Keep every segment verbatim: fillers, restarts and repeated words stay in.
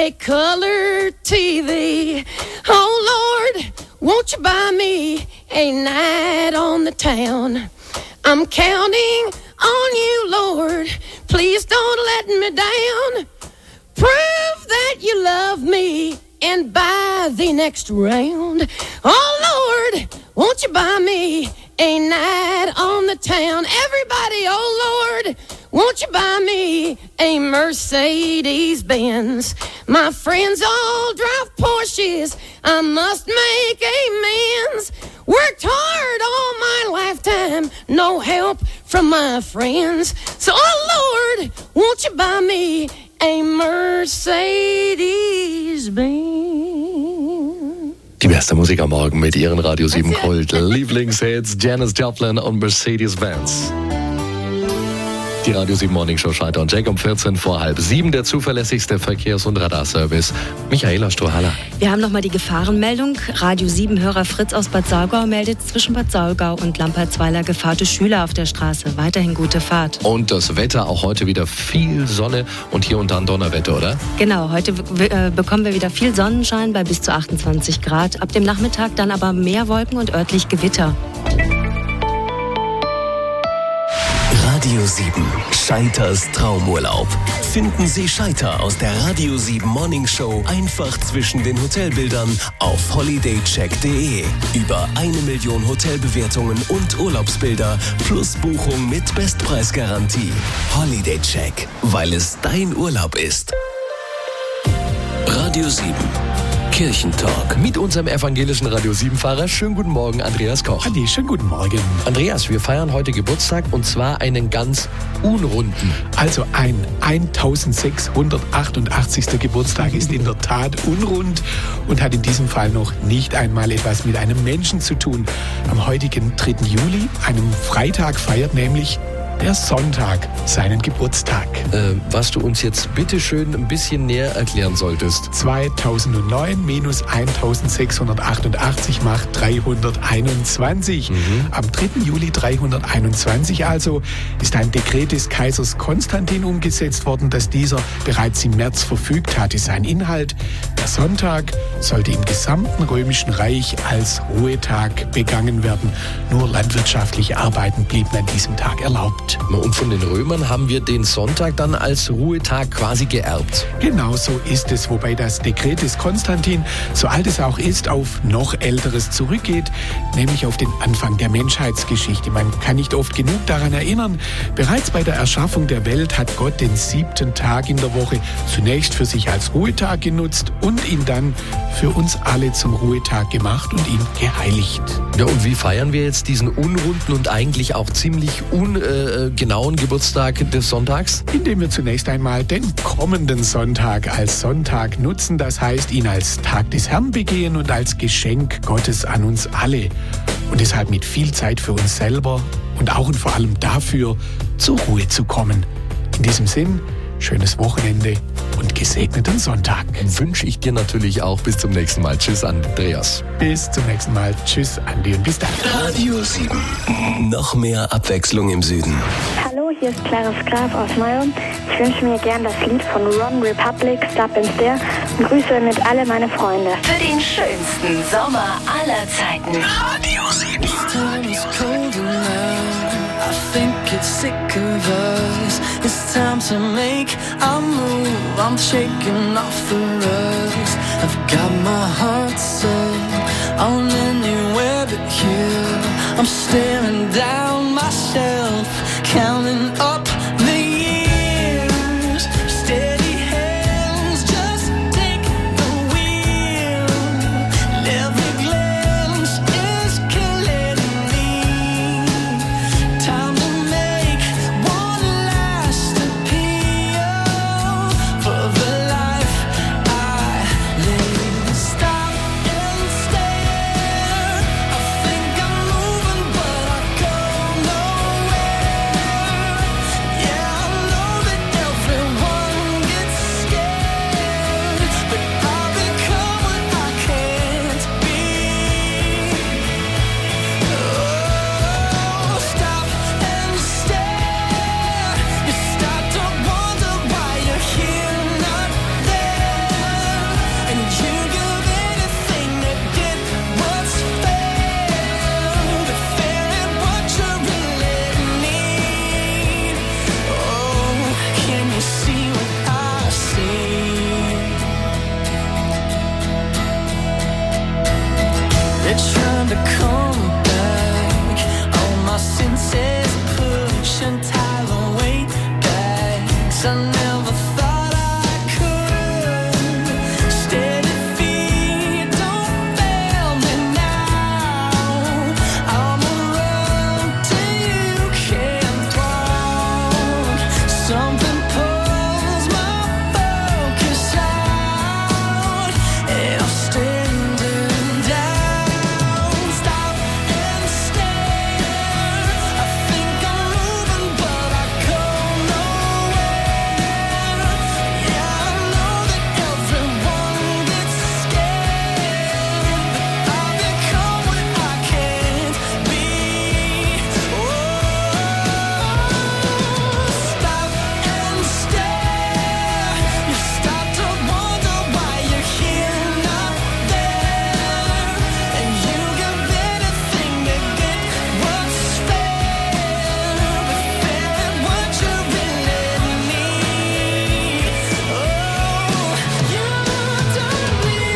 a color T V. Oh Lord, won't you buy me a night on the town? I'm counting on you, Lord. Please don't let me down. Prove that you love me and buy the next round. Oh Lord, won't you buy me a night on the town? Everybody, oh Lord, won't you buy me a Mercedes-Benz? My friends all drive Porsches. I must make amends. Worked hard all my lifetime, no help from my friends. So, oh Lord, won't you buy me a Mercedes-Benz? Die beste Musik am Morgen mit ihren Radio sieben Kult Lieblingshits Janis Joplin und Mercedes-Benz. Die Radio sieben Morning Show Schalter und Jack um vierzehn vor halb sieben, der zuverlässigste Verkehrs- und Radarservice. Michaela Strohhaller. Wir haben nochmal die Gefahrenmeldung. Radio sieben Hörer Fritz aus Bad Saulgau meldet zwischen Bad Saulgau und Lampertsweiler gefahrte Schüler auf der Straße. Weiterhin gute Fahrt. Und das Wetter auch heute wieder viel Sonne und hier und da ein Donnerwetter, oder? Genau, heute äh, bekommen wir wieder viel Sonnenschein bei bis zu achtundzwanzig Grad. Ab dem Nachmittag dann aber mehr Wolken und örtlich Gewitter. Radio sieben. Scheiters Traumurlaub. Finden Sie Scheiter aus der Radio sieben Morning Show einfach zwischen den Hotelbildern auf holidaycheck punkt de. Über eine Million Hotelbewertungen und Urlaubsbilder plus Buchung mit Bestpreisgarantie. Holidaycheck, weil es dein Urlaub ist. Radio sieben. Kirchentalk. Mit unserem evangelischen Radio sieben-Fahrer. Schönen guten Morgen, Andreas Koch. Andi, schönen guten Morgen. Andreas, wir feiern heute Geburtstag und zwar einen ganz unrunden. Also ein eintausendsechshundertachtundachtzigster Geburtstag ist in der Tat unrund und hat in diesem Fall noch nicht einmal etwas mit einem Menschen zu tun. Am heutigen dritten Juli, einem Freitag, feiert nämlich der Sonntag seinen Geburtstag. Äh, was du uns jetzt bitte schön ein bisschen näher erklären solltest. zweitausendneun minus eintausendsechshundertachtundachtzig macht dreihunderteinundzwanzig. Mhm. Am dritten Juli dreihunderteinundzwanzig also ist ein Dekret des Kaisers Konstantin umgesetzt worden, das dieser bereits im März verfügt hatte. Sein Inhalt: Der Sonntag sollte im gesamten Römischen Reich als Ruhetag begangen werden. Nur landwirtschaftliche Arbeiten blieben an diesem Tag erlaubt. Und von den Römern haben wir den Sonntag dann als Ruhetag quasi geerbt. Genau so ist es, wobei das Dekret des Konstantin, so alt es auch ist, auf noch Älteres zurückgeht, nämlich auf den Anfang der Menschheitsgeschichte. Man kann nicht oft genug daran erinnern, bereits bei der Erschaffung der Welt hat Gott den siebten Tag in der Woche zunächst für sich als Ruhetag genutzt und ihn dann für uns alle zum Ruhetag gemacht und ihn geheiligt. Ja, und wie feiern wir jetzt diesen unrunden und eigentlich auch ziemlich ungenauen äh, Geburtstag des Sonntags? Indem wir zunächst einmal den kommenden Sonntag als Sonntag nutzen, das heißt ihn als Tag des Herrn begehen und als Geschenk Gottes an uns alle. Und deshalb mit viel Zeit für uns selber und auch und vor allem dafür, zur Ruhe zu kommen. In diesem Sinn, schönes Wochenende und gesegneten Sonntag. Wünsche ich dir natürlich auch. Bis zum nächsten Mal. Tschüss, Andreas. Bis zum nächsten Mal. Tschüss, Andi, und bis dann. Radio sieben. Noch mehr Abwechslung im Süden. Hallo, hier ist Clarence Graf aus Mayum. Ich wünsche mir gern das Lied von Ron Republic, Stop and Stare, und grüße mit alle meine Freunde. Für den schönsten Sommer aller Zeiten. Radio sieben. I think it's sick of us. It's time to make a move. I'm shaking off the rust. I've got my heart set on anywhere but here. I'm staring down myself, counting up the years. Steady hands, just take the wheel. And every glance is killing me. Time to make one last appeal for the life I live. Stop and stare. I think I'm moving, but I go nowhere. guess I never thought I could. Steady feet, don't fail me now. I'm a road till you can't walk. Something pulls my focus out, and I'm standing down. Stop and stare. I think I'm moving, but I go nowhere. Yeah, I know that everyone gets scared, but I've become what I can't be. Oh, stop and stare. You start to wonder why you're here, not there, and you give anything to get what's fair, but fair at what you really need. Oh, you don't need.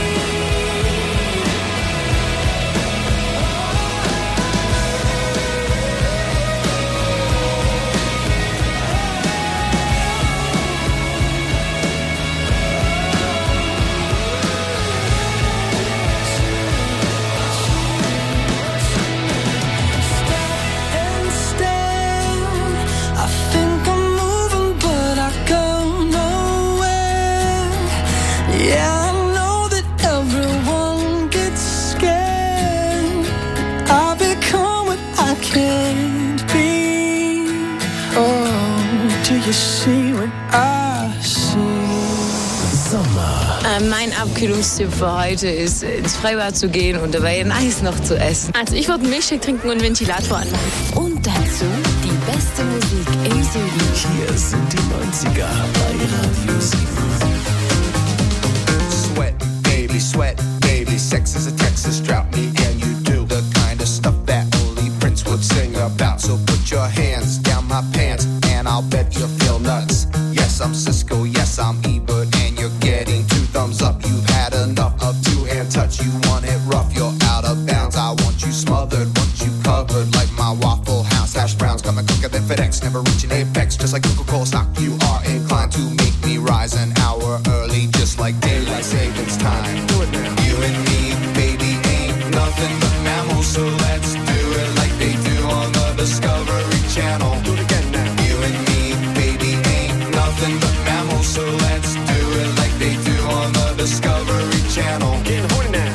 And stare. I think I'm moving, but I go nowhere. Yeah, I know that everyone gets scared, but I become what I can't be. Oh, do you see what I see? Sommer. Äh, Mein Abkühlungstipp für heute ist, ins Freibad zu gehen und dabei ein Eis noch zu essen. Also ich würde einen Milchshake trinken und einen Ventilator anmachen. Und dazu die beste Musik im Süden. Hier sind die neunziger bei Radio sieben. Sweat, baby, sweat, baby. Sex is a Texas drought. Me and you do the kind of stuff that only Prince would sing about. So put your hands down my pants, and I'll bet you'll feel nuts. Yes, I'm Cisco. Yes, I'm Ebert, and you're getting two thumbs up. You've had enough of two-hand touch. You want it rough, you're out of bounds. I want you smothered, want you covered like my Waffle House hash browns. Coming quicker than FedEx, never reaching apex. Just like Coca-Cola stock, you are inclined to make me rise an hour early, just like daylight savings time. Do it now. You and me, baby, ain't nothing but mammals, so let's do it like they do on the Discovery Channel. Do it again now. You and me, baby, ain't nothing but mammals, so let's do it like they do on the Discovery Channel. Getting horny now.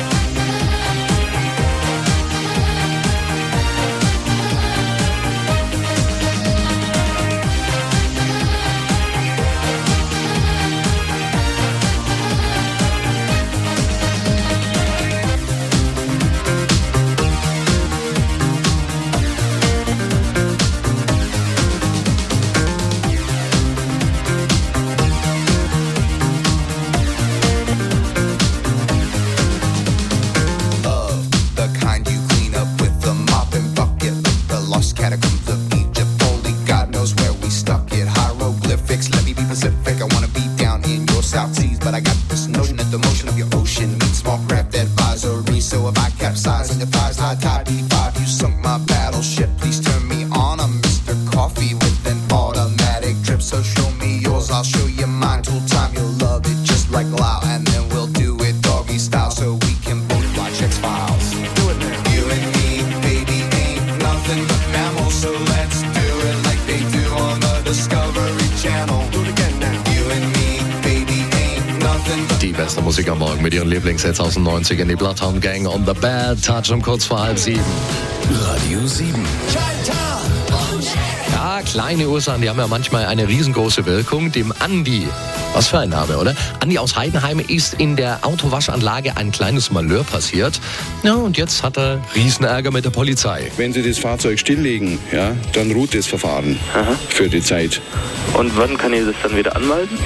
Die beste Musik am Morgen mit ihren Lieblingshits aus den neunzigern. Die Bloodhound Gang on the Bad Touch um kurz vor halb sieben. Radio sieben. Ja, kleine Ursachen, die haben ja manchmal eine riesengroße Wirkung. Dem Andi, was für ein Name, oder? Andi aus Heidenheim ist in der Autowaschanlage ein kleines Malheur passiert. Ja, und jetzt hat er Riesenärger mit der Polizei. Wenn Sie das Fahrzeug stilllegen, ja, dann ruht das Verfahren. Aha. Für die Zeit. Und wann kann ich das dann wieder anmelden?